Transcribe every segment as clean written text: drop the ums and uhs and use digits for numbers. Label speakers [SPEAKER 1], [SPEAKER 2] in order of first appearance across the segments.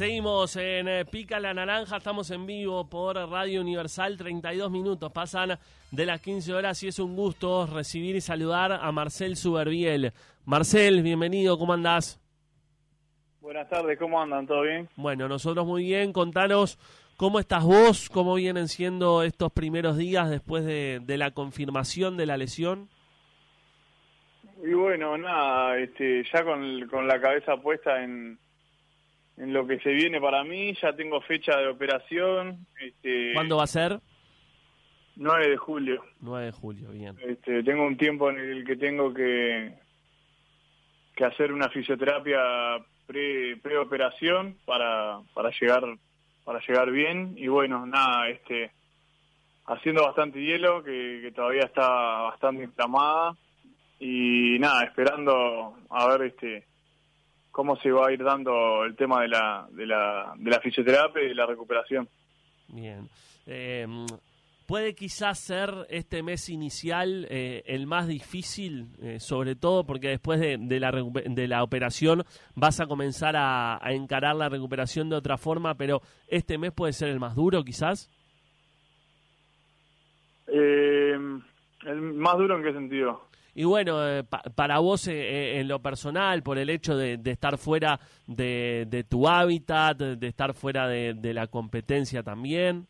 [SPEAKER 1] Seguimos en Pica la Naranja, estamos en vivo por Radio Universal, 32 minutos, pasan de las 15 horas y es un gusto recibir y saludar a Marcel Suberbiel. Marcel, bienvenido, ¿cómo andás?
[SPEAKER 2] Buenas tardes, ¿cómo andan? ¿Todo bien?
[SPEAKER 1] Bueno, nosotros muy bien, contanos cómo estás vos, cómo vienen siendo estos primeros días después de la confirmación de la lesión.
[SPEAKER 2] Y bueno, nada, ya con la cabeza puesta en lo que se viene para mí, ya tengo fecha de operación.
[SPEAKER 1] ¿Cuándo va a ser?
[SPEAKER 2] 9 de julio.
[SPEAKER 1] 9 de julio, bien.
[SPEAKER 2] Tengo un tiempo en el que tengo que hacer una fisioterapia preoperación para llegar bien. Y bueno, nada, haciendo bastante hielo, que todavía está bastante inflamada. Y nada, esperando a ver cómo se va a ir dando el tema de la fisioterapia y de la recuperación.
[SPEAKER 1] Bien. ¿Puede quizás ser este mes inicial el más difícil, sobre todo porque después de la operación vas a comenzar a encarar la recuperación de otra forma, pero este mes puede ser el más duro quizás?
[SPEAKER 2] ¿El más duro en qué sentido?
[SPEAKER 1] Y bueno, para vos en lo personal, por el hecho de estar fuera de tu hábitat, de estar fuera de la competencia también.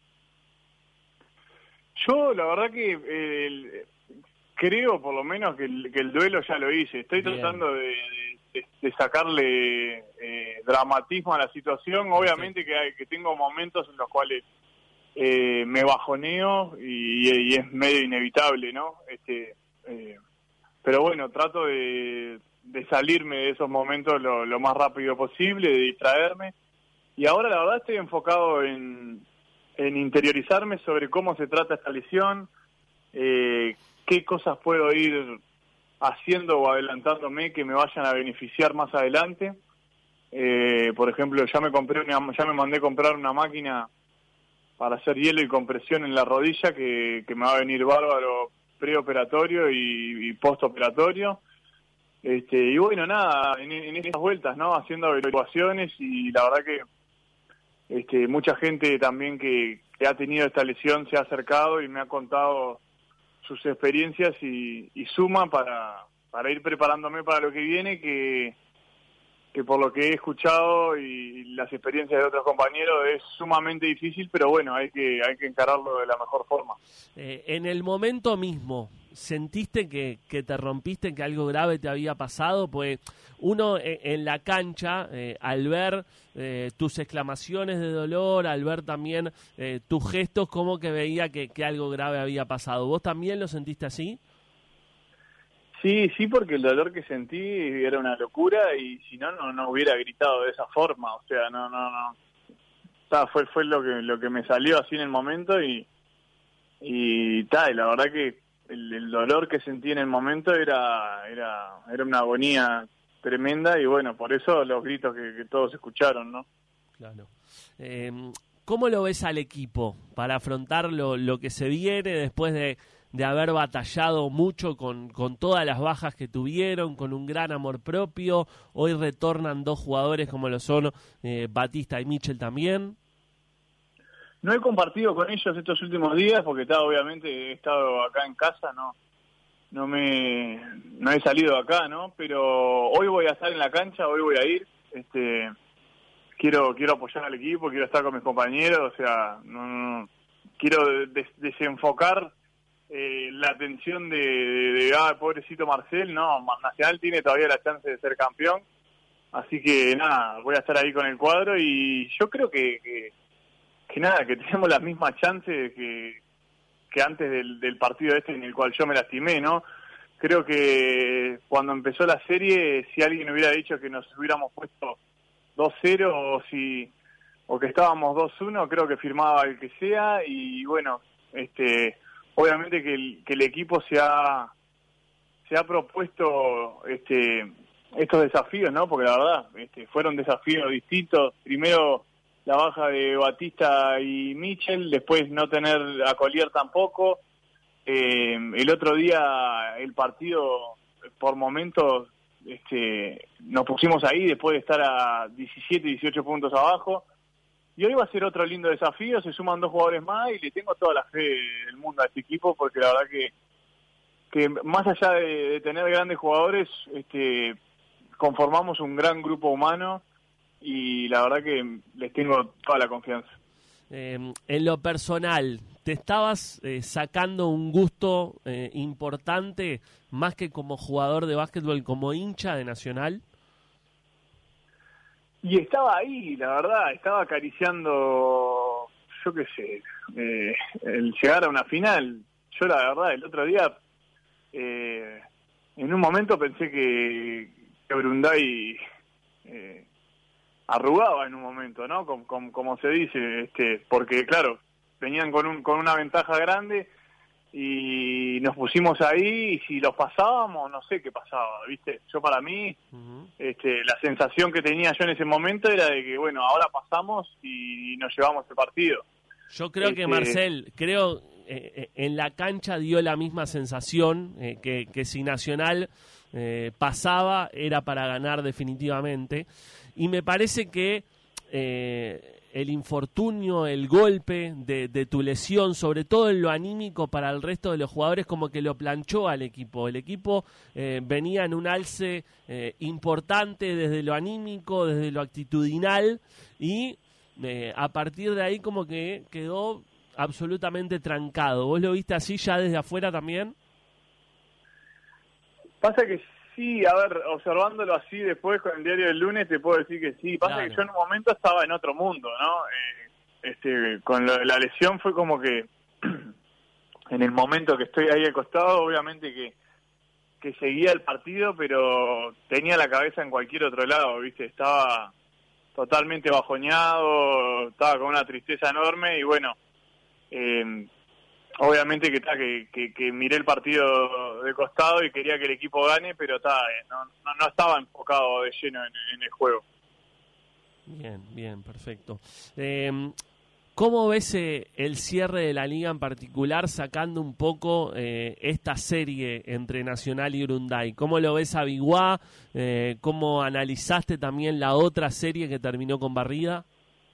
[SPEAKER 2] Yo la verdad que creo por lo menos que el duelo ya lo hice. Estoy
[SPEAKER 1] Bien.
[SPEAKER 2] tratando de sacarle dramatismo a la situación. Obviamente que tengo momentos en los cuales me bajoneo y es medio inevitable, ¿no? Pero bueno, trato de salirme de esos momentos lo más rápido posible, de distraerme. Y ahora la verdad estoy enfocado en interiorizarme sobre cómo se trata esta lesión, qué cosas puedo ir haciendo o adelantándome que me vayan a beneficiar más adelante. Por ejemplo, ya me mandé a comprar una máquina para hacer hielo y compresión en la rodilla que me va a venir bárbaro preoperatorio y postoperatorio. Y bueno, nada, en estas vueltas, ¿no? Haciendo averiguaciones y la verdad que mucha gente también que ha tenido esta lesión se ha acercado y me ha contado sus experiencias y suma para ir preparándome para lo que viene, que por lo que he escuchado y las experiencias de otros compañeros es sumamente difícil, pero bueno, hay que encararlo de la mejor forma.
[SPEAKER 1] En el momento mismo, ¿sentiste que te rompiste, que algo grave te había pasado? Pues uno en la cancha, al ver tus exclamaciones de dolor, al ver también tus gestos, como que veía que algo grave había pasado. ¿Vos también lo sentiste así?
[SPEAKER 2] Sí, porque el dolor que sentí era una locura y si no hubiera gritado de esa forma. O sea, no. Fue lo que me salió así en el momento y la verdad que el dolor que sentí en el momento era una agonía tremenda y bueno, por eso los gritos que todos escucharon, ¿no?
[SPEAKER 1] Claro. ¿Cómo lo ves al equipo para afrontar lo que se viene después de haber batallado mucho con todas las bajas que tuvieron, con un gran amor propio? Hoy retornan dos jugadores como lo son Batista y Mitchell también.
[SPEAKER 2] No he compartido con ellos estos últimos días porque obviamente he estado acá en casa, no he salido de acá, ¿no? Pero hoy voy a estar en la cancha, hoy voy a ir, quiero apoyar al equipo, quiero estar con mis compañeros, o sea, no quiero desenfocar la atención de pobrecito Marcel. No, Nacional tiene todavía la chance de ser campeón, así que nada, voy a estar ahí con el cuadro y yo creo que tenemos las mismas chances que antes del partido en el cual yo me lastimé, ¿no? Creo que cuando empezó la serie, si alguien hubiera dicho que nos hubiéramos puesto 2-0 o que estábamos 2-1, creo que firmaba el que sea y bueno, obviamente que el equipo se ha propuesto estos desafíos, ¿no? Porque la verdad, fueron desafíos distintos. Primero la baja de Batista y Mitchell, después no tener a Collier tampoco. El otro día el partido por momentos nos pusimos ahí después de estar a 17, 18 puntos abajo. Y hoy va a ser otro lindo desafío, se suman 2 jugadores más y le tengo toda la fe del mundo a este equipo, porque la verdad que más allá de tener grandes jugadores, conformamos un gran grupo humano y la verdad que les tengo toda la confianza.
[SPEAKER 1] En lo personal, ¿te estabas sacando un gusto importante más que como jugador de básquetbol, como hincha de Nacional?
[SPEAKER 2] Y estaba ahí, la verdad, estaba acariciando, yo qué sé, el llegar a una final. Yo la verdad, el otro día, en un momento pensé que Urunday arrugaba en un momento, ¿no? Como se dice, porque claro, venían con una ventaja grande y nos pusimos ahí y si los pasábamos, no sé qué pasaba, ¿viste? Yo para mí, la sensación que tenía yo en ese momento era de que, bueno, ahora pasamos y nos llevamos el partido.
[SPEAKER 1] Yo creo que Marcel, en la cancha dio la misma sensación, que si Nacional pasaba era para ganar definitivamente, y me parece que el infortunio, el golpe de tu lesión, sobre todo en lo anímico para el resto de los jugadores, como que lo planchó al equipo. El equipo venía en un alce importante desde lo anímico, desde lo actitudinal, y a partir de ahí como que quedó absolutamente trancado. ¿Vos lo viste así ya desde afuera también?
[SPEAKER 2] Pasa que sí, a ver, observándolo así después con el diario del lunes te puedo decir que sí. Pasa que yo en un momento estaba en otro mundo, ¿no? Con la lesión fue como que en el momento que estoy ahí al costado, obviamente que seguía el partido, pero tenía la cabeza en cualquier otro lado, ¿viste? Estaba totalmente bajoneado, estaba con una tristeza enorme y bueno, obviamente que miré el partido de costado y quería que el equipo gane, pero no estaba enfocado de lleno en el juego.
[SPEAKER 1] Bien, perfecto. ¿Cómo ves el cierre de la liga en particular, sacando un poco esta serie entre Nacional y Urunday? ¿Cómo lo ves a Biguá? ¿Cómo analizaste también la otra serie que terminó con barrida?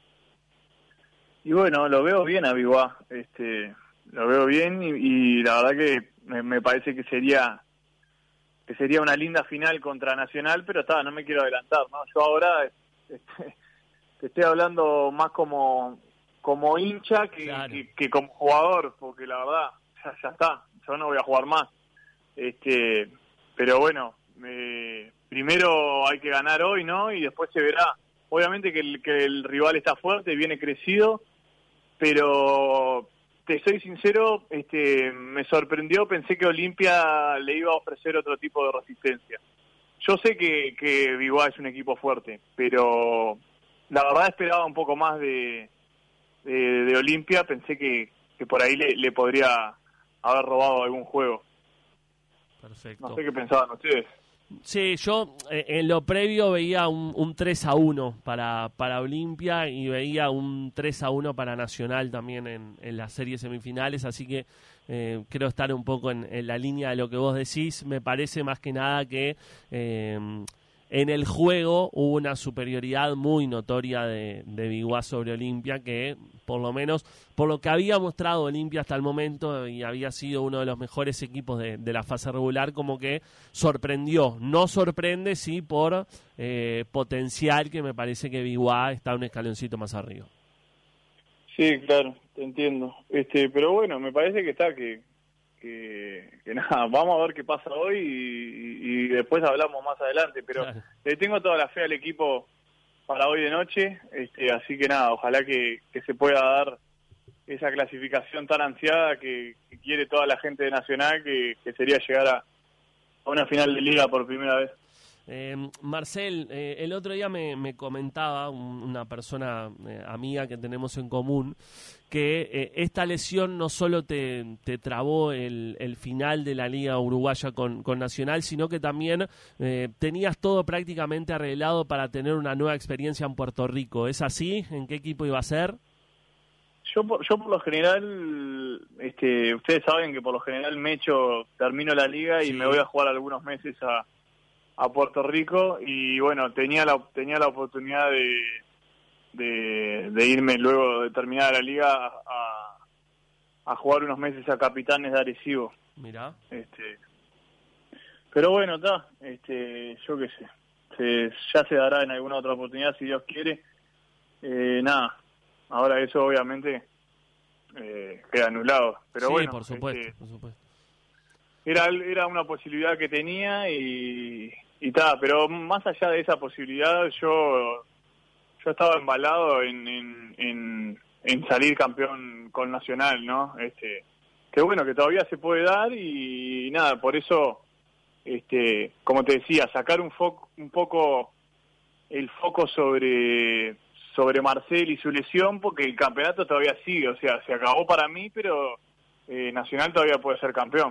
[SPEAKER 2] Y bueno, lo veo bien a Biguá, lo veo bien y la verdad que me parece que sería una linda final contra Nacional, pero no me quiero adelantar, ¿no? Yo ahora te estoy hablando más como hincha que como jugador, porque la verdad ya está, yo no voy a jugar más. Pero bueno, primero hay que ganar hoy, ¿no? Y después se verá. Obviamente que el rival está fuerte, viene crecido, pero te soy sincero, me sorprendió, pensé que Olimpia le iba a ofrecer otro tipo de resistencia. Yo sé que Biguá es un equipo fuerte, pero la verdad esperaba un poco más de Olimpia, pensé que por ahí le podría haber robado algún juego.
[SPEAKER 1] Perfecto.
[SPEAKER 2] No sé qué pensaban ustedes.
[SPEAKER 1] Sí, yo en lo previo veía un 3-1 para Olimpia y veía un 3-1 para Nacional también en las series semifinales, así que creo estar un poco en la línea de lo que vos decís. Me parece más que nada que en el juego hubo una superioridad muy notoria de Biguá sobre Olimpia, que por lo menos por lo que había mostrado Olimpia hasta el momento y había sido uno de los mejores equipos de la fase regular, como que sorprendió. No sorprende, sí, por potencial, que me parece que Biguá está un escaloncito más arriba.
[SPEAKER 2] Sí, claro, te entiendo. Pero bueno, me parece que nada, vamos a ver qué pasa hoy y después hablamos más adelante, pero claro, le tengo toda la fe al equipo para hoy de noche, así que nada, ojalá que se pueda dar esa clasificación tan ansiada que quiere toda la gente de Nacional, que sería llegar a una final de liga por primera vez.
[SPEAKER 1] Marcel, el otro día me comentaba una persona amiga que tenemos en común que esta lesión no solo te trabó el final de la Liga Uruguaya con Nacional, sino que también tenías todo prácticamente arreglado para tener una nueva experiencia en Puerto Rico. ¿Es así? ¿En qué equipo iba a ser?
[SPEAKER 2] Yo por lo general, ustedes saben que por lo general termino la liga y me voy a jugar algunos meses a a Puerto Rico y bueno, tenía la oportunidad de irme luego de terminar la liga a jugar unos meses a Capitanes de Arecibo.
[SPEAKER 1] Mirá.
[SPEAKER 2] Pero bueno, está, yo qué sé, ya se dará en alguna otra oportunidad si Dios quiere. Nada, ahora eso obviamente queda anulado, pero
[SPEAKER 1] sí,
[SPEAKER 2] bueno,
[SPEAKER 1] por supuesto, por supuesto.
[SPEAKER 2] Era una posibilidad que tenía y tal, pero más allá de esa posibilidad yo estaba embalado en salir campeón con Nacional, ¿no? Que bueno, que todavía se puede dar y nada, por eso, como te decía, sacar un poco el foco sobre Marcel y su lesión, porque el campeonato todavía sigue, o sea, se acabó para mí, pero Nacional todavía puede ser campeón.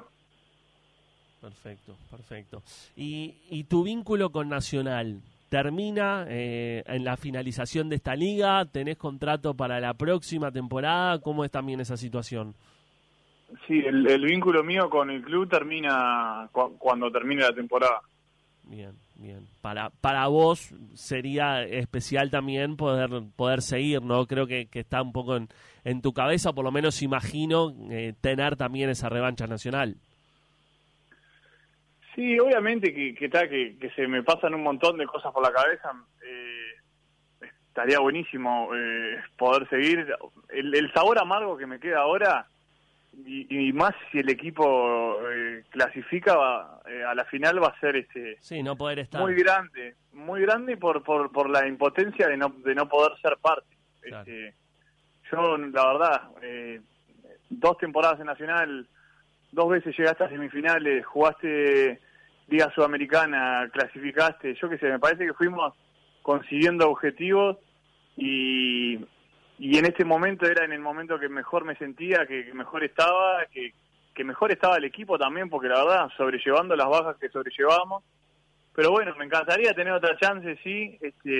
[SPEAKER 1] Perfecto. ¿Y tu vínculo con Nacional termina en la finalización de esta liga? ¿Tenés contrato para la próxima temporada? ¿Cómo es también esa situación?
[SPEAKER 2] Sí, el vínculo mío con el club termina cuando termine la temporada.
[SPEAKER 1] Bien. Para vos sería especial también poder seguir, ¿no? Creo que está un poco en tu cabeza, por lo menos imagino, tener también esa revancha nacional.
[SPEAKER 2] Sí, obviamente que se me pasan un montón de cosas por la cabeza. Estaría buenísimo poder seguir. El sabor amargo que me queda ahora, y más si el equipo clasifica a la final, va a ser
[SPEAKER 1] sí, no poder estar.
[SPEAKER 2] muy grande por la impotencia de no poder ser parte.
[SPEAKER 1] Claro.
[SPEAKER 2] Yo, la verdad, 2 temporadas en Nacional, 2 veces llegaste a semifinales, jugaste Liga Sudamericana, clasificaste, yo qué sé, me parece que fuimos consiguiendo objetivos y en este momento era en el momento que mejor me sentía, que mejor estaba, que mejor estaba el equipo también, porque la verdad, sobrellevando las bajas que sobrellevábamos. Pero bueno, me encantaría tener otra chance, sí.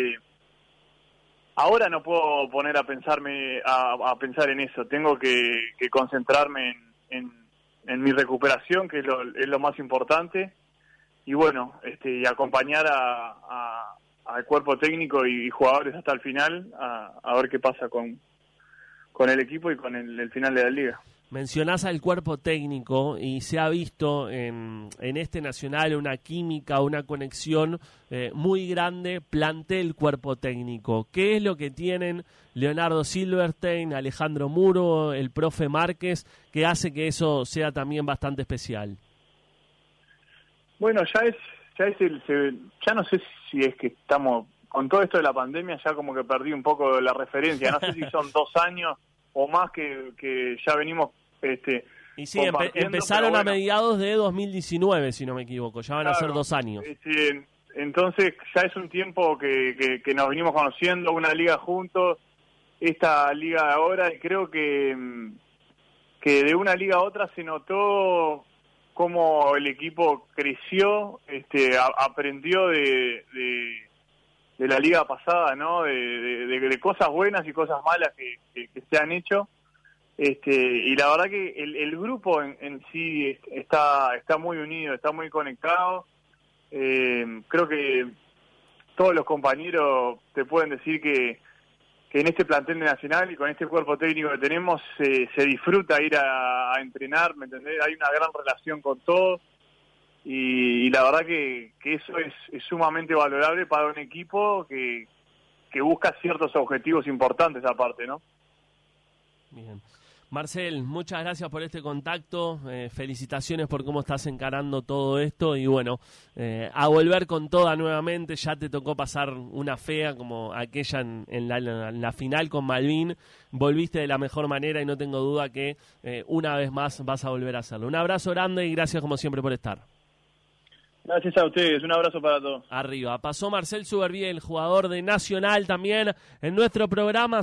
[SPEAKER 2] Ahora no puedo poner a pensar en eso, tengo que concentrarme en mi recuperación, que es lo más importante, y bueno, y acompañar al cuerpo técnico y jugadores hasta el final a ver qué pasa con el equipo y con el final de la liga.
[SPEAKER 1] Mencionás al cuerpo técnico y se ha visto en este Nacional una química, una conexión muy grande, plantel cuerpo técnico. ¿Qué es lo que tienen Leonardo Silverstein, Alejandro Muro, el profe Márquez, que hace que eso sea también bastante especial?
[SPEAKER 2] Bueno, ya no sé si es que estamos, con todo esto de la pandemia, ya como que perdí un poco la referencia, no sé si son 2 años o más que ya venimos
[SPEAKER 1] y sí, empezaron bueno, a mediados de 2019, si no me equivoco, ya van a ser 2 años.
[SPEAKER 2] Entonces ya es un tiempo que nos venimos conociendo, una liga juntos, esta liga de ahora, y creo que de una liga a otra se notó cómo el equipo creció, aprendió de la liga pasada, ¿no? De cosas buenas y cosas malas que se han hecho. Y la verdad que el grupo en sí está muy unido, está muy conectado. Creo que todos los compañeros te pueden decir que en este plantel de Nacional y con este cuerpo técnico que tenemos se disfruta ir a entrenar, ¿me entendés? Hay una gran relación con todos y la verdad que eso es sumamente valorable para un equipo que busca ciertos objetivos importantes aparte, ¿no?
[SPEAKER 1] Bien. Marcel, muchas gracias por este contacto, felicitaciones por cómo estás encarando todo esto y bueno, a volver con toda nuevamente. Ya te tocó pasar una fea como aquella en la final con Malvin, volviste de la mejor manera y no tengo duda que una vez más vas a volver a hacerlo. Un abrazo grande y gracias como siempre por estar.
[SPEAKER 2] Gracias a ustedes, un abrazo para todos.
[SPEAKER 1] Arriba, pasó Marcel Suberviel, el jugador de Nacional también en nuestro programa.